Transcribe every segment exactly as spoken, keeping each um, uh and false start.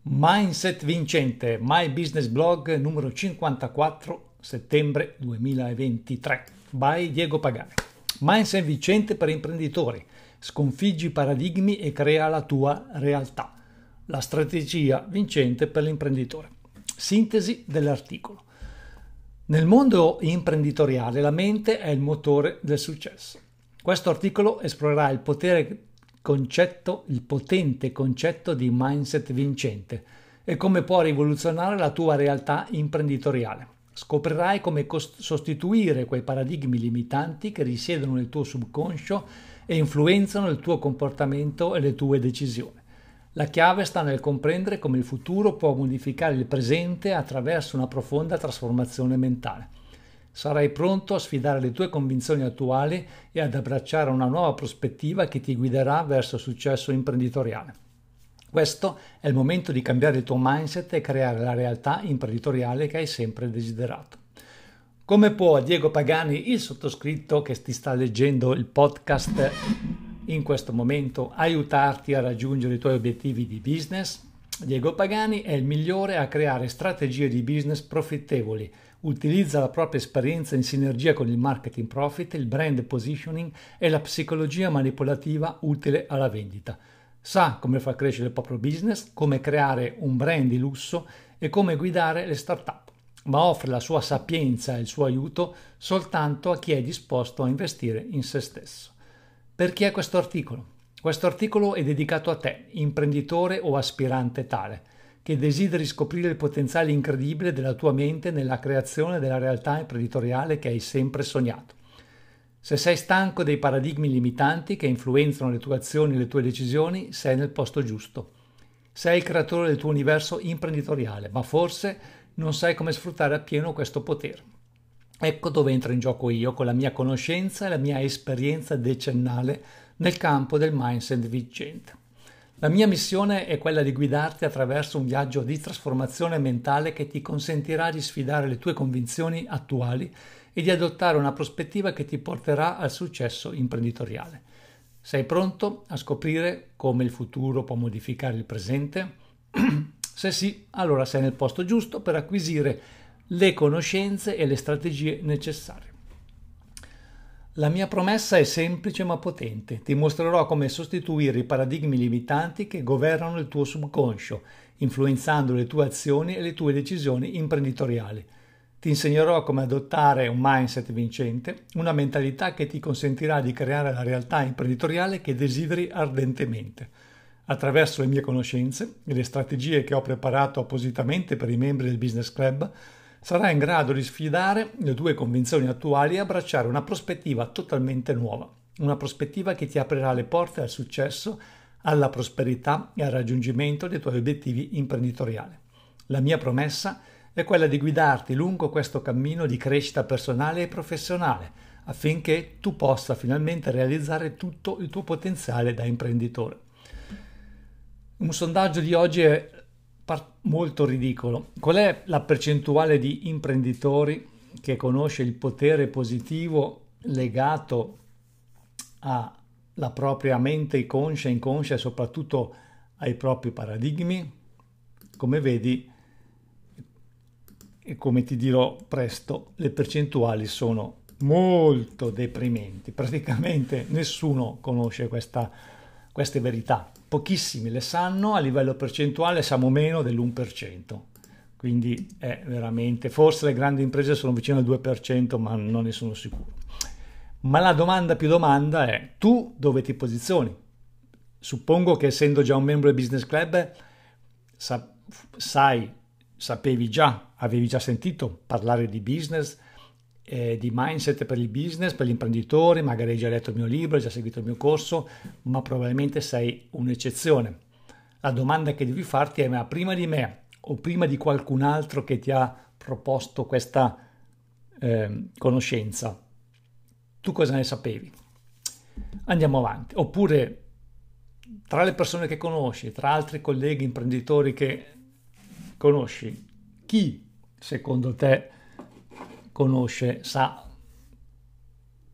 Mindset vincente, My Business Blog numero cinquantaquattro, settembre duemilaventitré, by Diego Pagani. Mindset vincente per imprenditori, sconfiggi i paradigmi e crea la tua realtà. La strategia vincente per l'imprenditore. Sintesi dell'articolo. Nel mondo imprenditoriale la mente è il motore del successo. Questo articolo esplorerà il potere concetto, il potente concetto di mindset vincente e come può rivoluzionare la tua realtà imprenditoriale. Scoprirai come cost- sostituire quei paradigmi limitanti che risiedono nel tuo subconscio e influenzano il tuo comportamento e le tue decisioni. La chiave sta nel comprendere come il futuro può modificare il presente attraverso una profonda trasformazione mentale. Sarai pronto a sfidare le tue convinzioni attuali e ad abbracciare una nuova prospettiva che ti guiderà verso il successo imprenditoriale. Questo è il momento di cambiare il tuo mindset e creare la realtà imprenditoriale che hai sempre desiderato. Come può Diego Pagani, il sottoscritto che ti sta leggendo il podcast in questo momento, aiutarti a raggiungere i tuoi obiettivi di business? Diego Pagani è il migliore a creare strategie di business profittevoli. Utilizza la propria esperienza in sinergia con il marketing profit, il brand positioning e la psicologia manipolativa utile alla vendita. Sa come far crescere il proprio business, come creare un brand di lusso e come guidare le start-up, ma offre la sua sapienza e il suo aiuto soltanto a chi è disposto a investire in se stesso. Per chi è questo articolo? Questo articolo è dedicato a te, imprenditore o aspirante tale, che desideri scoprire il potenziale incredibile della tua mente nella creazione della realtà imprenditoriale che hai sempre sognato. Se sei stanco dei paradigmi limitanti che influenzano le tue azioni e le tue decisioni, sei nel posto giusto. Sei il creatore del tuo universo imprenditoriale, ma forse non sai come sfruttare appieno questo potere. Ecco dove entro in gioco io con la mia conoscenza e la mia esperienza decennale nel campo del mindset vincente. La mia missione è quella di guidarti attraverso un viaggio di trasformazione mentale che ti consentirà di sfidare le tue convinzioni attuali e di adottare una prospettiva che ti porterà al successo imprenditoriale. Sei pronto a scoprire come il futuro può modificare il presente? Se sì, allora sei nel posto giusto per acquisire le conoscenze e le strategie necessarie. La mia promessa è semplice ma potente. Ti mostrerò come sostituire i paradigmi limitanti che governano il tuo subconscio, influenzando le tue azioni e le tue decisioni imprenditoriali. Ti insegnerò come adottare un mindset vincente, una mentalità che ti consentirà di creare la realtà imprenditoriale che desideri ardentemente. Attraverso le mie conoscenze e le strategie che ho preparato appositamente per i membri del Business Club, sarai in grado di sfidare le tue convinzioni attuali e abbracciare una prospettiva totalmente nuova, una prospettiva che ti aprirà le porte al successo, alla prosperità e al raggiungimento dei tuoi obiettivi imprenditoriali. La mia promessa è quella di guidarti lungo questo cammino di crescita personale e professionale, affinché tu possa finalmente realizzare tutto il tuo potenziale da imprenditore. Un sondaggio di oggi è molto ridicolo. Qual è la percentuale di imprenditori che conosce il potere positivo legato alla propria mente conscia, inconscia e soprattutto ai propri paradigmi? Come vedi, e come ti dirò presto, le percentuali sono molto deprimenti. Praticamente nessuno conosce questa, queste verità. Pochissimi le sanno, a livello percentuale siamo meno dell'uno per cento, quindi è veramente, forse le grandi imprese sono vicino al due per cento, ma non ne sono sicuro. Ma la domanda più domanda è: tu dove ti posizioni? Suppongo che essendo già un membro del Business Club sa- sai, sapevi già, avevi già sentito parlare di business, Eh, di mindset per il business, per gli imprenditori, magari hai già letto il mio libro, hai già seguito il mio corso, ma probabilmente sei un'eccezione. La domanda che devi farti è: ma prima di me o prima di qualcun altro che ti ha proposto questa eh, conoscenza, tu cosa ne sapevi? Andiamo avanti. Oppure tra le persone che conosci, tra altri colleghi imprenditori che conosci, chi secondo te conosce, sa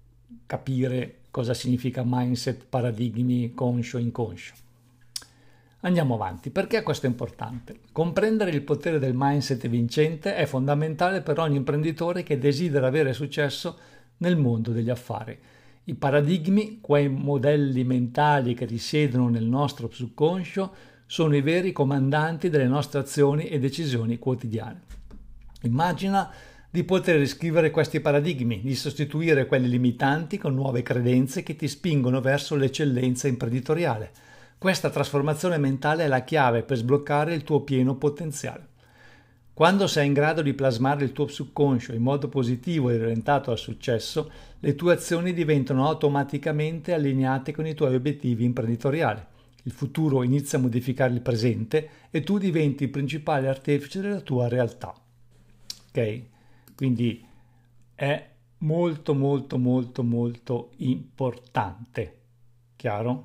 capire cosa significa mindset, paradigmi, conscio, inconscio? Andiamo avanti, perché questo è importante? Comprendere il potere del mindset vincente è fondamentale per ogni imprenditore che desidera avere successo nel mondo degli affari. I paradigmi, quei modelli mentali che risiedono nel nostro subconscio, sono i veri comandanti delle nostre azioni e decisioni quotidiane. Immagina di poter riscrivere questi paradigmi, di sostituire quelli limitanti con nuove credenze che ti spingono verso l'eccellenza imprenditoriale. Questa trasformazione mentale è la chiave per sbloccare il tuo pieno potenziale. Quando sei in grado di plasmare il tuo subconscio in modo positivo e orientato al successo, le tue azioni diventano automaticamente allineate con i tuoi obiettivi imprenditoriali. Il futuro inizia a modificare il presente e tu diventi il principale artefice della tua realtà. Ok? Quindi è molto molto molto molto importante. Chiaro?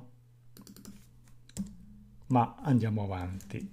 Ma andiamo avanti.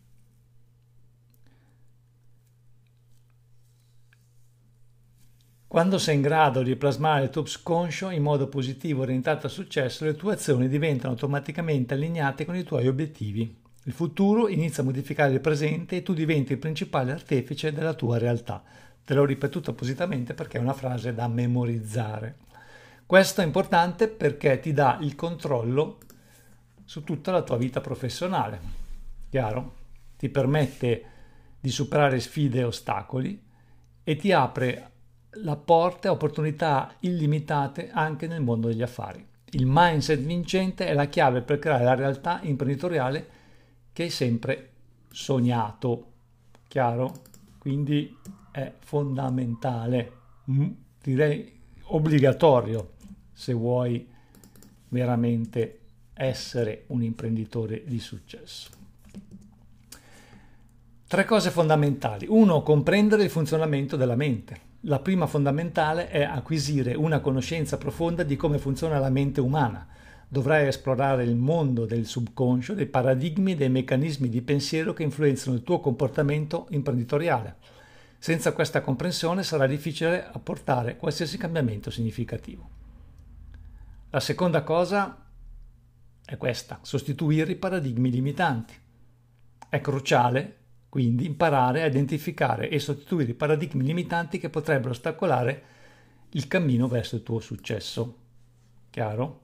Quando sei in grado di plasmare il tuo subconscio in modo positivo orientato al successo, le tue azioni diventano automaticamente allineate con i tuoi obiettivi. Il futuro inizia a modificare il presente e tu diventi il principale artefice della tua realtà. Te l'ho ripetuto appositamente perché è una frase da memorizzare. Questo è importante perché ti dà il controllo su tutta la tua vita professionale. Chiaro? Ti permette di superare sfide e ostacoli e ti apre la porta a opportunità illimitate anche nel mondo degli affari. Il mindset vincente è la chiave per creare la realtà imprenditoriale che hai sempre sognato. Chiaro? Quindi è fondamentale, direi obbligatorio, se vuoi veramente essere un imprenditore di successo. Tre cose fondamentali. Uno, comprendere il funzionamento della mente. La prima fondamentale è acquisire una conoscenza profonda di come funziona la mente umana. Dovrai esplorare il mondo del subconscio, dei paradigmi e dei meccanismi di pensiero che influenzano il tuo comportamento imprenditoriale. Senza questa comprensione sarà difficile apportare qualsiasi cambiamento significativo. La seconda cosa è questa: sostituire i paradigmi limitanti. È cruciale quindi imparare a identificare e sostituire i paradigmi limitanti che potrebbero ostacolare il cammino verso il tuo successo. Chiaro?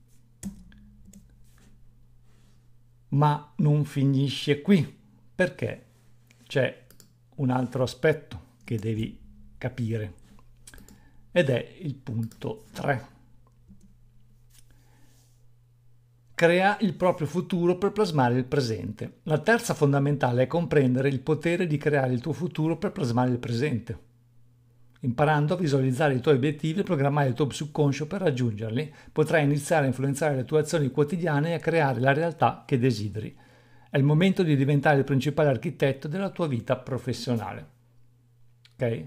Ma non finisce qui, perché c'è un altro aspetto che devi capire ed è il punto tre. Crea il proprio futuro per plasmare il presente. La terza fondamentale è comprendere il potere di creare il tuo futuro per plasmare il presente. Imparando a visualizzare i tuoi obiettivi e programmare il tuo subconscio per raggiungerli, potrai iniziare a influenzare le tue azioni quotidiane e a creare la realtà che desideri. È il momento di diventare il principale architetto della tua vita professionale. Ok?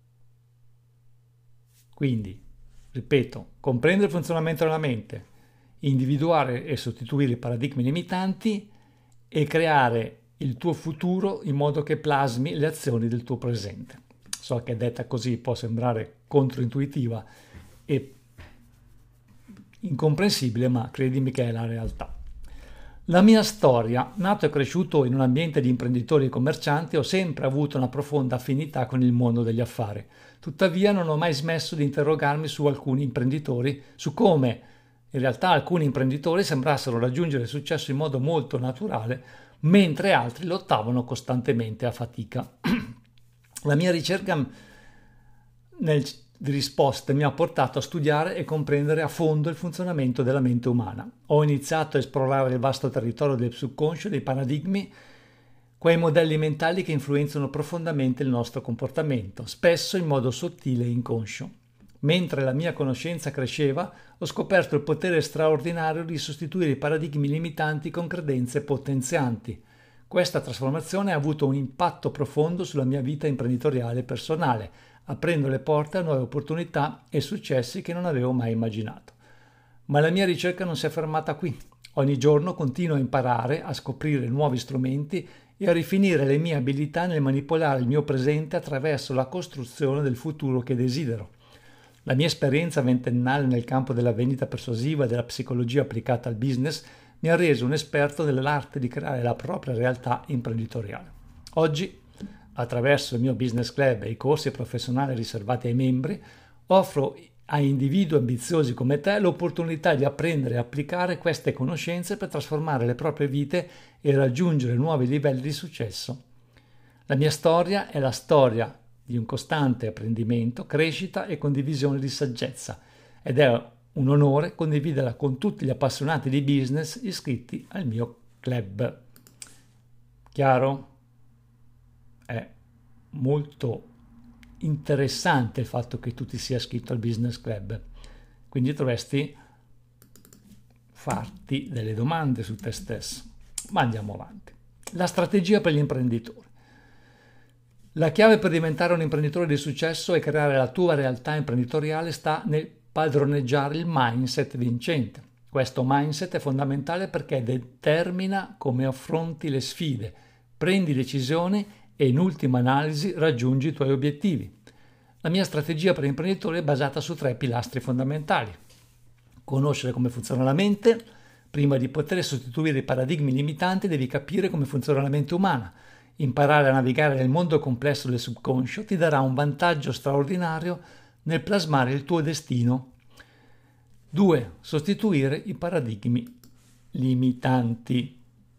Quindi, ripeto, comprendere il funzionamento della mente, individuare e sostituire i paradigmi limitanti e creare il tuo futuro in modo che plasmi le azioni del tuo presente. So che detta così può sembrare controintuitiva e incomprensibile, ma credimi che è la realtà. La mia storia, nato e cresciuto in un ambiente di imprenditori e commercianti, ho sempre avuto una profonda affinità con il mondo degli affari. Tuttavia non ho mai smesso di interrogarmi su alcuni imprenditori, su come in realtà alcuni imprenditori sembrassero raggiungere il successo in modo molto naturale, mentre altri lottavano costantemente a fatica. La mia ricerca nel, di risposte mi ha portato a studiare e comprendere a fondo il funzionamento della mente umana. Ho iniziato a esplorare il vasto territorio del subconscio, dei paradigmi, quei modelli mentali che influenzano profondamente il nostro comportamento, spesso in modo sottile e inconscio. Mentre la mia conoscenza cresceva, ho scoperto il potere straordinario di sostituire i paradigmi limitanti con credenze potenzianti. Questa trasformazione ha avuto un impatto profondo sulla mia vita imprenditoriale e personale, aprendo le porte a nuove opportunità e successi che non avevo mai immaginato. Ma la mia ricerca non si è fermata qui. Ogni giorno continuo a imparare, a scoprire nuovi strumenti e a rifinire le mie abilità nel manipolare il mio presente attraverso la costruzione del futuro che desidero. La mia esperienza ventennale nel campo della vendita persuasiva e della psicologia applicata al business mi ha reso un esperto dell'arte di creare la propria realtà imprenditoriale. Oggi, attraverso il mio business club e i corsi professionali riservati ai membri, offro a individui ambiziosi come te l'opportunità di apprendere e applicare queste conoscenze per trasformare le proprie vite e raggiungere nuovi livelli di successo. La mia storia è la storia di un costante apprendimento, crescita e condivisione di saggezza, ed è un onore condividerla con tutti gli appassionati di business iscritti al mio club. Chiaro? È molto interessante il fatto che tu ti sia iscritto al business club, quindi dovresti farti delle domande su te stesso. Ma andiamo avanti. La strategia per gli imprenditori. La chiave per diventare un imprenditore di successo e creare la tua realtà imprenditoriale sta nel padroneggiare il mindset vincente. Questo mindset è fondamentale perché determina come affronti le sfide, prendi decisioni e in ultima analisi raggiungi i tuoi obiettivi. La mia strategia per imprenditori è basata su tre pilastri fondamentali. Conoscere come funziona la mente. Prima di poter sostituire i paradigmi limitanti devi capire come funziona la mente umana. Imparare a navigare nel mondo complesso del subconscio ti darà un vantaggio straordinario nel plasmare il tuo destino. due. Sostituire i paradigmi limitanti.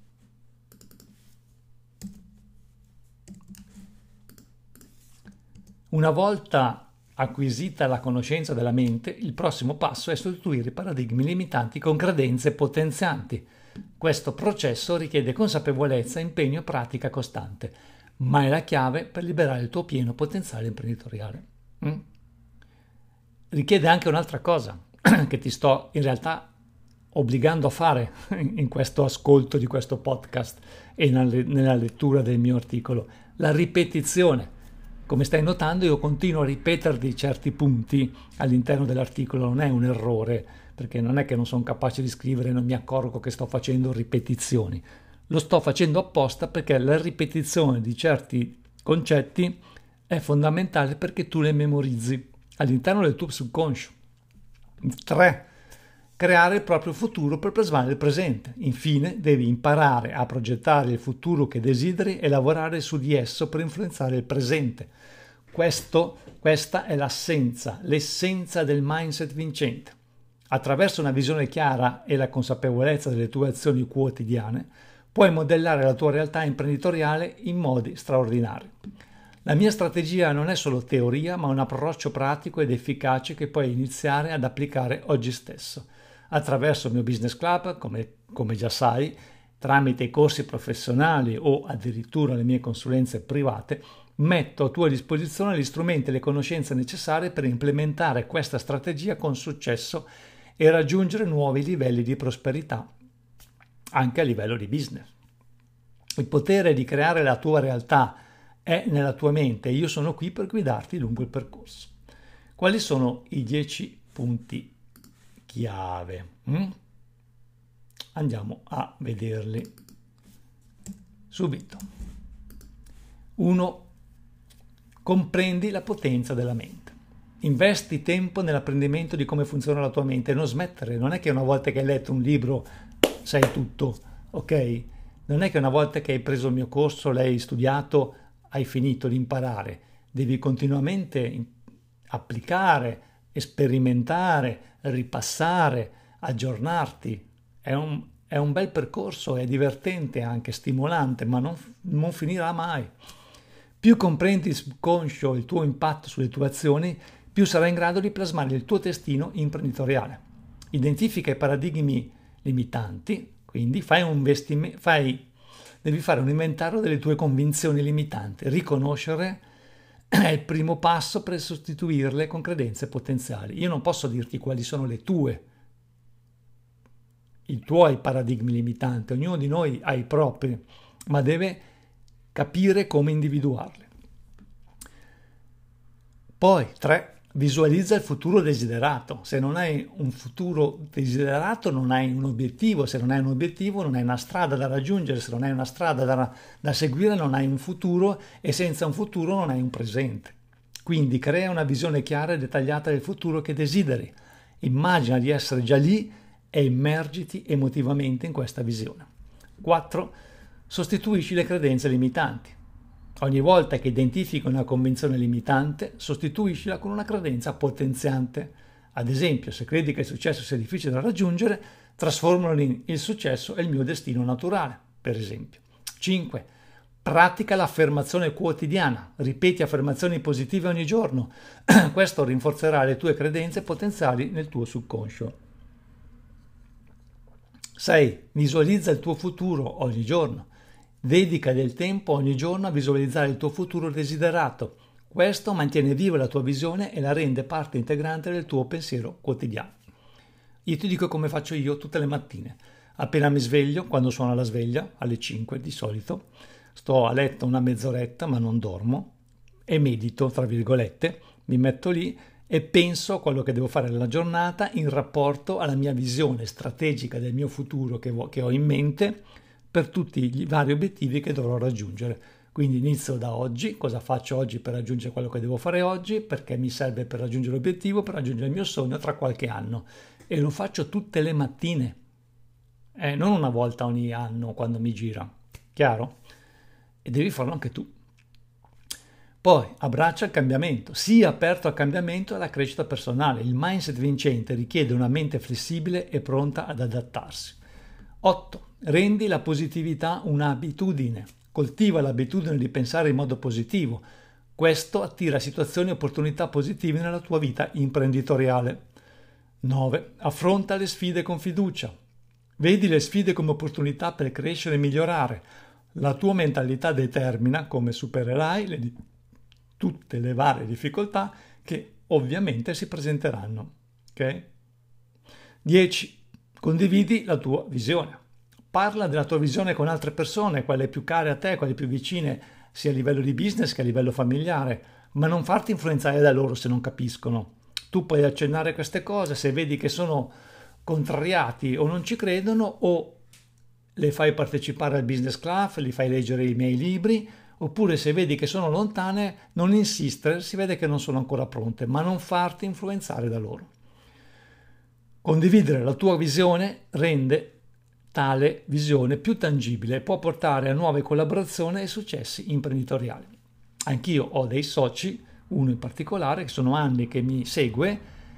Una volta acquisita la conoscenza della mente, il prossimo passo è sostituire i paradigmi limitanti con credenze potenzianti. Questo processo richiede consapevolezza, impegno e pratica costante, ma è la chiave per liberare il tuo pieno potenziale imprenditoriale. Mm? Richiede anche un'altra cosa che ti sto in realtà obbligando a fare in questo ascolto di questo podcast e nella lettura del mio articolo: la ripetizione. Come stai notando, io continuo a ripeterti certi punti all'interno dell'articolo, non è un errore, perché non è che non sono capace di scrivere e non mi accorgo che sto facendo ripetizioni. Lo sto facendo apposta perché la ripetizione di certi concetti è fondamentale perché tu le memorizzi all'interno del tuo subconscio. tre. Creare il proprio futuro per plasmare il presente. Infine, devi imparare a progettare il futuro che desideri e lavorare su di esso per influenzare il presente. Questo, questa è l'essenza, l'essenza del mindset vincente. Attraverso una visione chiara e la consapevolezza delle tue azioni quotidiane, puoi modellare la tua realtà imprenditoriale in modi straordinari. La mia strategia non è solo teoria, ma un approccio pratico ed efficace che puoi iniziare ad applicare oggi stesso. Attraverso il mio business club, come, come già sai, tramite i corsi professionali o addirittura le mie consulenze private, metto a tua disposizione gli strumenti e le conoscenze necessarie per implementare questa strategia con successo e raggiungere nuovi livelli di prosperità, anche a livello di business. Il potere di creare la tua realtà è nella tua mente e io sono qui per guidarti lungo il percorso. Quali sono i dieci punti chiave? Mm? Andiamo a vederli subito. uno. Comprendi la potenza della mente. Investi tempo nell'apprendimento di come funziona la tua mente, non smettere. Non è che una volta che hai letto un libro sai tutto, ok? Non è che una volta che hai preso il mio corso, l'hai studiato, hai finito di imparare. Devi continuamente applicare, sperimentare, ripassare, aggiornarti. È un, è un bel percorso, è divertente, anche stimolante, ma non, non finirà mai. Più comprendi il subconscio, il tuo impatto sulle tue azioni, più sarai in grado di plasmare il tuo destino imprenditoriale. Identifica i paradigmi limitanti, quindi fai un investimento, fai, devi fare un inventario delle tue convinzioni limitanti. Riconoscere è il primo passo per sostituirle con credenze potenziali. Io non posso dirti quali sono le tue, i tuoi paradigmi limitanti, ognuno di noi ha i propri, ma deve capire come individuarli. Poi, tre. Visualizza il futuro desiderato. Se non hai un futuro desiderato non hai un obiettivo, se non hai un obiettivo non hai una strada da raggiungere, se non hai una strada da, da seguire non hai un futuro e senza un futuro non hai un presente. Quindi crea una visione chiara e dettagliata del futuro che desideri. Immagina di essere già lì e immergiti emotivamente in questa visione. quattro. Sostituisci le credenze limitanti. Ogni volta che identifichi una convinzione limitante, sostituiscila con una credenza potenziante. Ad esempio, se credi che il successo sia difficile da raggiungere, trasformalo in il successo è il mio destino naturale, per esempio. cinque. Pratica l'affermazione quotidiana. Ripeti affermazioni positive ogni giorno. Questo rinforzerà le tue credenze potenziali nel tuo subconscio. sei. Visualizza il tuo futuro ogni giorno. Dedica del tempo ogni giorno a visualizzare il tuo futuro desiderato. Questo mantiene viva la tua visione e la rende parte integrante del tuo pensiero quotidiano. Io ti dico come faccio io tutte le mattine. Appena mi sveglio, quando suona la sveglia, alle cinque di solito, sto a letto una mezz'oretta ma non dormo e medito, tra virgolette, mi metto lì e penso a quello che devo fare nella giornata in rapporto alla mia visione strategica del mio futuro che, vo- che ho in mente per tutti i vari obiettivi che dovrò raggiungere. Quindi inizio da oggi, cosa faccio oggi per raggiungere quello che devo fare oggi, perché mi serve per raggiungere l'obiettivo, per raggiungere il mio sogno tra qualche anno. E lo faccio tutte le mattine, eh, non una volta ogni anno quando mi gira, chiaro? E devi farlo anche tu. Poi abbraccia il cambiamento, sii aperto al cambiamento e alla crescita personale. Il mindset vincente richiede una mente flessibile e pronta ad adattarsi. otto. Rendi la positività un'abitudine. Coltiva l'abitudine di pensare in modo positivo. Questo attira situazioni e opportunità positive nella tua vita imprenditoriale. nove. Affronta le sfide con fiducia. Vedi le sfide come opportunità per crescere e migliorare. La tua mentalità determina come supererai le di- tutte le varie difficoltà che ovviamente si presenteranno. Ok? dieci. Condividi la tua visione. Parla della tua visione con altre persone, quelle più care a te, quelle più vicine, sia a livello di business che a livello familiare, ma non farti influenzare da loro se non capiscono. Tu puoi accennare queste cose, se vedi che sono contrariati o non ci credono, o le fai partecipare al business club, li fai leggere i miei libri, oppure se vedi che sono lontane, non insistere, si vede che non sono ancora pronte, ma non farti influenzare da loro. Condividere la tua visione rende tale visione più tangibile e può portare a nuove collaborazioni e successi imprenditoriali. Anch'io ho dei soci, uno in particolare, che sono anni che mi segue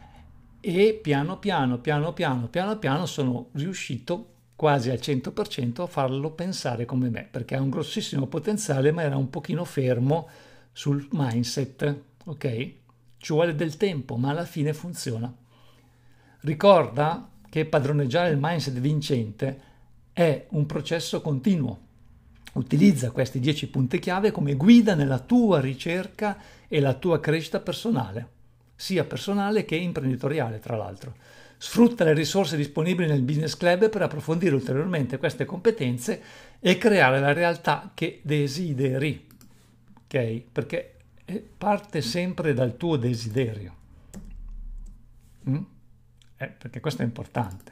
e piano piano, piano piano, piano piano sono riuscito quasi al cento per cento a farlo pensare come me, perché ha un grossissimo potenziale ma era un pochino fermo sul mindset, ok? Ci vuole del tempo, ma alla fine funziona. Ricorda che padroneggiare il mindset vincente è un processo continuo. Utilizza questi dieci punti chiave come guida nella tua ricerca e la tua crescita personale, sia personale che imprenditoriale, tra l'altro. Sfrutta le risorse disponibili nel Business Club per approfondire ulteriormente queste competenze e creare la realtà che desideri, ok? Perché parte sempre dal tuo desiderio. Mm? Eh, perché questo è importante.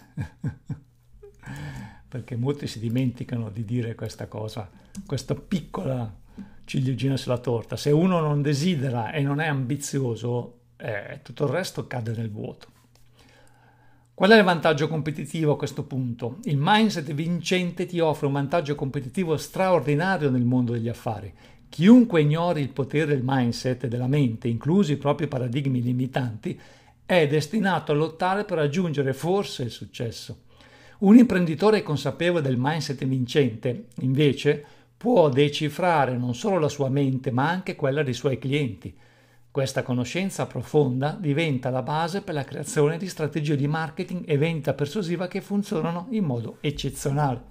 Perché molti si dimenticano di dire questa cosa, questa piccola ciliegina sulla torta. Se uno non desidera e non è ambizioso, eh, tutto il resto cade nel vuoto. Qual è il vantaggio competitivo a questo punto? Il mindset vincente ti offre un vantaggio competitivo straordinario nel mondo degli affari. Chiunque ignori il potere del mindset e della mente, inclusi i propri paradigmi limitanti, è destinato a lottare per raggiungere forse il successo. Un imprenditore consapevole del mindset vincente, invece, può decifrare non solo la sua mente, ma anche quella dei suoi clienti. Questa conoscenza profonda diventa la base per la creazione di strategie di marketing e vendita persuasiva che funzionano in modo eccezionale.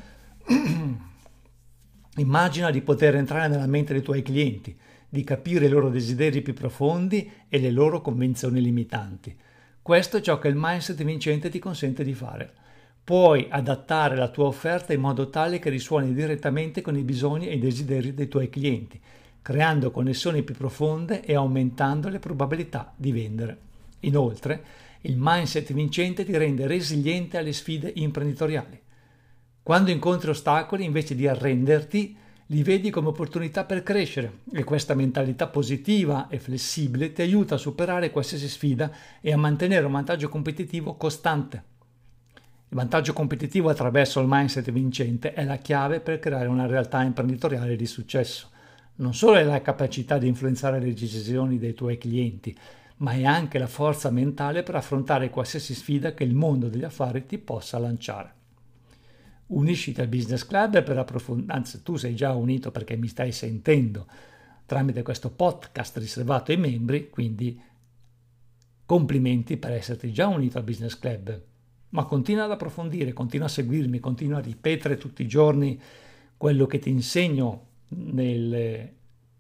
Immagina di poter entrare nella mente dei tuoi clienti, di capire i loro desideri più profondi e le loro convinzioni limitanti. Questo è ciò che il mindset vincente ti consente di fare. Puoi adattare la tua offerta in modo tale che risuoni direttamente con i bisogni e i desideri dei tuoi clienti, creando connessioni più profonde e aumentando le probabilità di vendere. Inoltre, il mindset vincente ti rende resiliente alle sfide imprenditoriali. Quando incontri ostacoli, invece di arrenderti, li vedi come opportunità per crescere e questa mentalità positiva e flessibile ti aiuta a superare qualsiasi sfida e a mantenere un vantaggio competitivo costante. Il vantaggio competitivo attraverso il mindset vincente è la chiave per creare una realtà imprenditoriale di successo. Non solo è la capacità di influenzare le decisioni dei tuoi clienti, ma è anche la forza mentale per affrontare qualsiasi sfida che il mondo degli affari ti possa lanciare. Unisciti al Business Club per approfondire, anzi tu sei già unito perché mi stai sentendo tramite questo podcast riservato ai membri, quindi complimenti per esserti già unito al Business Club. Ma continua ad approfondire, continua a seguirmi, continua a ripetere tutti i giorni quello che ti insegno nel,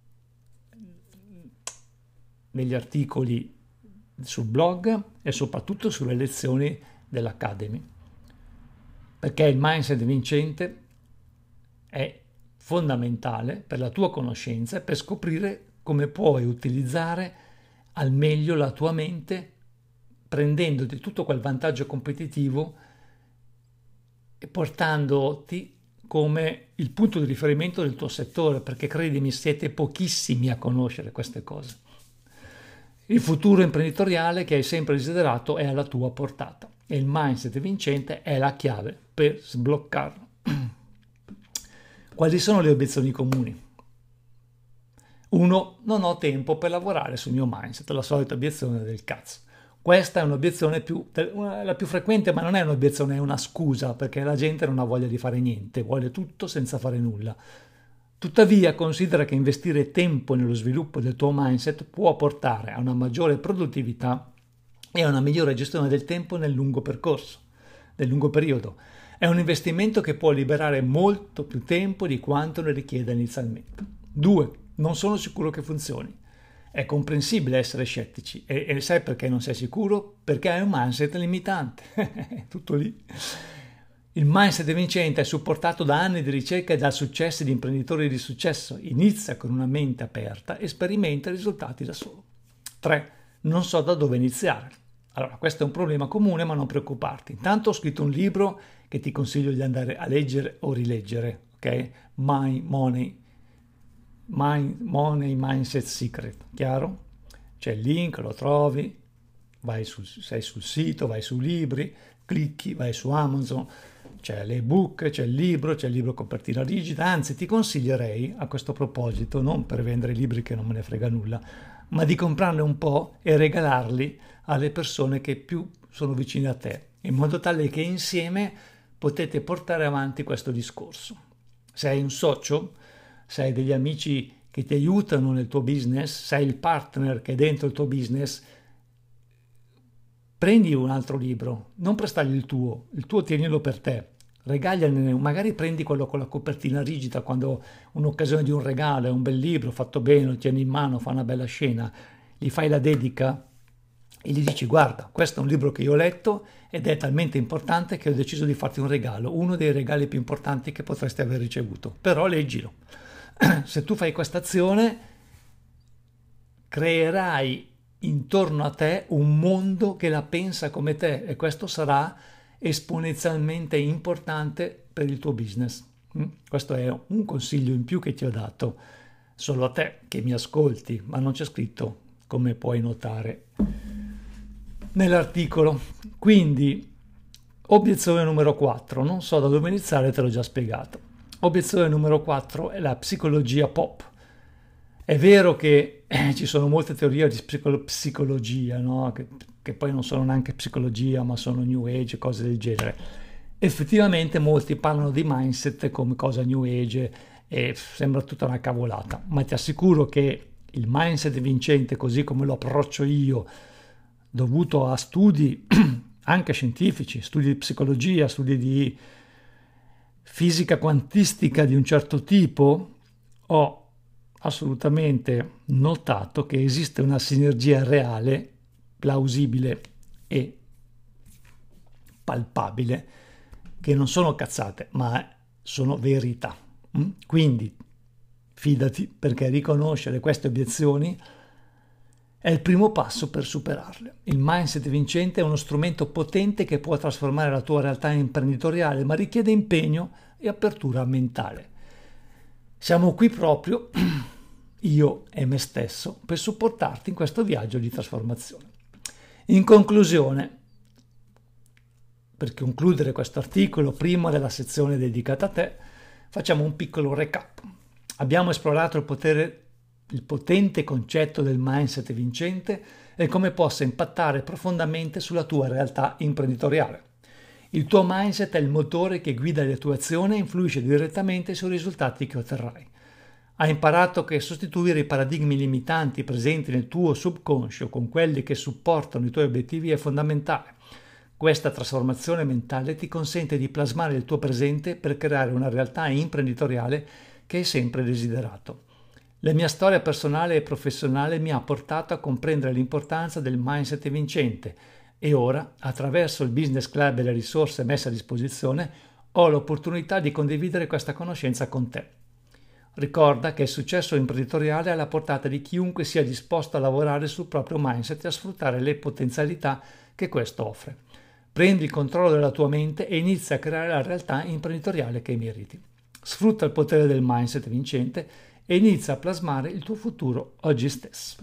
negli articoli sul blog e soprattutto sulle lezioni dell'Academy. Perché il mindset vincente è fondamentale per la tua conoscenza e per scoprire come puoi utilizzare al meglio la tua mente, prendendoti tutto quel vantaggio competitivo e portandoti come il punto di riferimento del tuo settore, perché credimi, siete pochissimi a conoscere queste cose. Il futuro imprenditoriale che hai sempre desiderato è alla tua portata e il mindset vincente è la chiave per sbloccarlo. Quali sono le obiezioni comuni? Uno, non ho tempo per lavorare sul mio mindset, la solita obiezione del cazzo. Questa è un'obiezione più, la più frequente, ma non è un'obiezione, è una scusa, perché la gente non ha voglia di fare niente, vuole tutto senza fare nulla. Tuttavia, considera che investire tempo nello sviluppo del tuo mindset può portare a una maggiore produttività e a una migliore gestione del tempo nel lungo percorso, nel lungo periodo. È un investimento che può liberare molto più tempo di quanto ne richieda inizialmente. Due, non sono sicuro che funzioni. È comprensibile essere scettici e, e sai perché non sei sicuro? Perché hai un mindset limitante. Tutto lì. Il mindset vincente è supportato da anni di ricerca e da successi di imprenditori di successo. Inizia con una mente aperta e sperimenta i risultati da solo. tre. Non so da dove iniziare. Allora, questo è un problema comune, ma non preoccuparti. Intanto ho scritto un libro che ti consiglio di andare a leggere o rileggere, ok? My Money, My Money Mindset Secret, chiaro? C'è il link, lo trovi, vai sul, sei sul sito, vai su libri, clicchi, vai su Amazon, c'è l'ebook, c'è il libro, c'è il libro copertina rigida, anzi ti consiglierei a questo proposito, non per vendere libri che non me ne frega nulla, ma di comprarne un po' e regalarli alle persone che più sono vicine a te, in modo tale che insieme potete portare avanti questo discorso. Se hai un socio, se hai degli amici che ti aiutano nel tuo business, se hai il partner che è dentro il tuo business, prendi un altro libro, non prestargli il tuo, il tuo tienilo per te, regagliane, magari prendi quello con la copertina rigida quando un'occasione di un regalo, è un bel libro fatto bene, lo tieni in mano, fa una bella scena, gli fai la dedica e gli dici: guarda, questo è un libro che io ho letto ed è talmente importante che ho deciso di farti un regalo, uno dei regali più importanti che potresti aver ricevuto, però leggilo. Se tu fai questa azione creerai intorno a te un mondo che la pensa come te e questo sarà esponenzialmente importante per il tuo business. Questo è un consiglio in più che ti ho dato solo a te che mi ascolti, ma non c'è scritto, come puoi notare nell'articolo. Quindi, obiezione numero quattro, non so da dove iniziare, te l'ho già spiegato. Obiezione numero quattro è la psicologia pop. È vero che eh, ci sono molte teorie di psicolo- psicologia, no? che, che poi non sono neanche psicologia, ma sono New Age, cose del genere. Effettivamente molti parlano di mindset come cosa New Age e sembra tutta una cavolata, ma ti assicuro che il mindset vincente, così come lo approccio io, dovuto a studi anche scientifici, studi di psicologia, studi di fisica quantistica di un certo tipo, ho assolutamente notato che esiste una sinergia reale, plausibile e palpabile, che non sono cazzate, ma sono verità. Quindi fidati, perché riconoscere queste obiezioni è il primo passo per superarle. Il mindset vincente è uno strumento potente che può trasformare la tua realtà imprenditoriale, ma richiede impegno e apertura mentale. Siamo qui proprio, io e me stesso, per supportarti in questo viaggio di trasformazione. In conclusione, Per concludere questo articolo, prima della sezione dedicata a te, facciamo un piccolo recap. Abbiamo esplorato il potere, il potente concetto del mindset vincente e come possa impattare profondamente sulla tua realtà imprenditoriale. Il tuo mindset è il motore che guida le tue azioni e influisce direttamente sui risultati che otterrai. Hai imparato che sostituire i paradigmi limitanti presenti nel tuo subconscio con quelli che supportano i tuoi obiettivi è fondamentale. Questa trasformazione mentale ti consente di plasmare il tuo presente per creare una realtà imprenditoriale che hai sempre desiderato. La mia storia personale e professionale mi ha portato a comprendere l'importanza del mindset vincente e ora, attraverso il Business Club e le risorse messe a disposizione, ho l'opportunità di condividere questa conoscenza con te. Ricorda che il successo imprenditoriale è alla portata di chiunque sia disposto a lavorare sul proprio mindset e a sfruttare le potenzialità che questo offre. Prendi il controllo della tua mente e inizia a creare la realtà imprenditoriale che meriti. Sfrutta il potere del mindset vincente e inizia a plasmare il tuo futuro oggi stesso.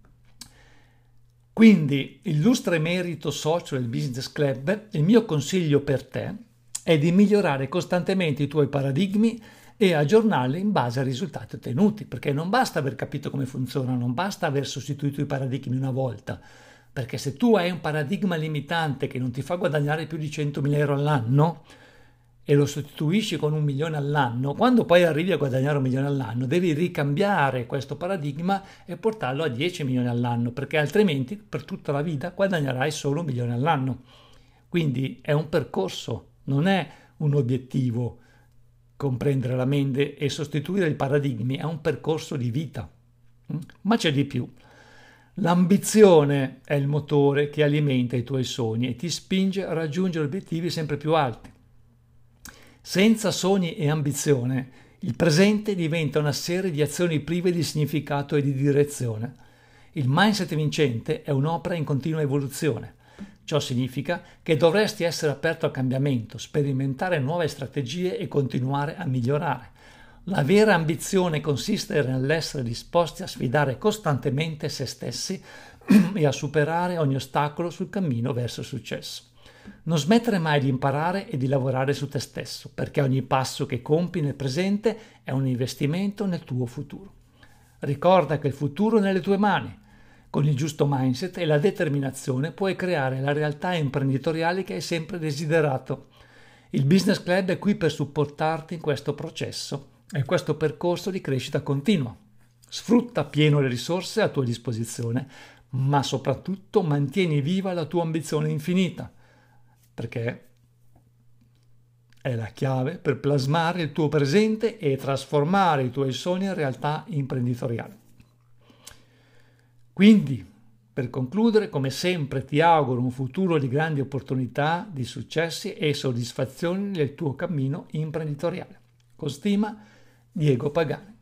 Quindi, illustre merito socio del Business Club, il mio consiglio per te è di migliorare costantemente i tuoi paradigmi e aggiornarli in base ai risultati ottenuti, perché non basta aver capito come funziona, non basta aver sostituito i paradigmi una volta. Perché se tu hai un paradigma limitante che non ti fa guadagnare più di centomila euro all'anno e lo sostituisci con un milione all'anno, quando poi arrivi a guadagnare un milione all'anno devi ricambiare questo paradigma e portarlo a dieci milioni all'anno, perché altrimenti per tutta la vita guadagnerai solo un milione all'anno. Quindi è un percorso, non è un obiettivo comprendere la mente e sostituire i paradigmi, è un percorso di vita. Ma c'è di più. L'ambizione è il motore che alimenta i tuoi sogni e ti spinge a raggiungere obiettivi sempre più alti. Senza sogni e ambizione, il presente diventa una serie di azioni prive di significato e di direzione. Il mindset vincente è un'opera in continua evoluzione. Ciò significa che dovresti essere aperto al cambiamento, sperimentare nuove strategie e continuare a migliorare. La vera ambizione consiste nell'essere disposti a sfidare costantemente se stessi e a superare ogni ostacolo sul cammino verso il successo. Non smettere mai di imparare e di lavorare su te stesso, perché ogni passo che compi nel presente è un investimento nel tuo futuro. Ricorda che il futuro è nelle tue mani. Con il giusto mindset e la determinazione puoi creare la realtà imprenditoriale che hai sempre desiderato. Il Business Club è qui per supportarti in questo processo e questo percorso di crescita continua. Sfrutta appieno le risorse a tua disposizione, ma soprattutto mantieni viva la tua ambizione infinita, perché è la chiave per plasmare il tuo presente e trasformare i tuoi sogni in realtà imprenditoriali. Quindi, per concludere, come sempre ti auguro un futuro di grandi opportunità, di successi e soddisfazioni nel tuo cammino imprenditoriale. Con stima, Diego Pagani.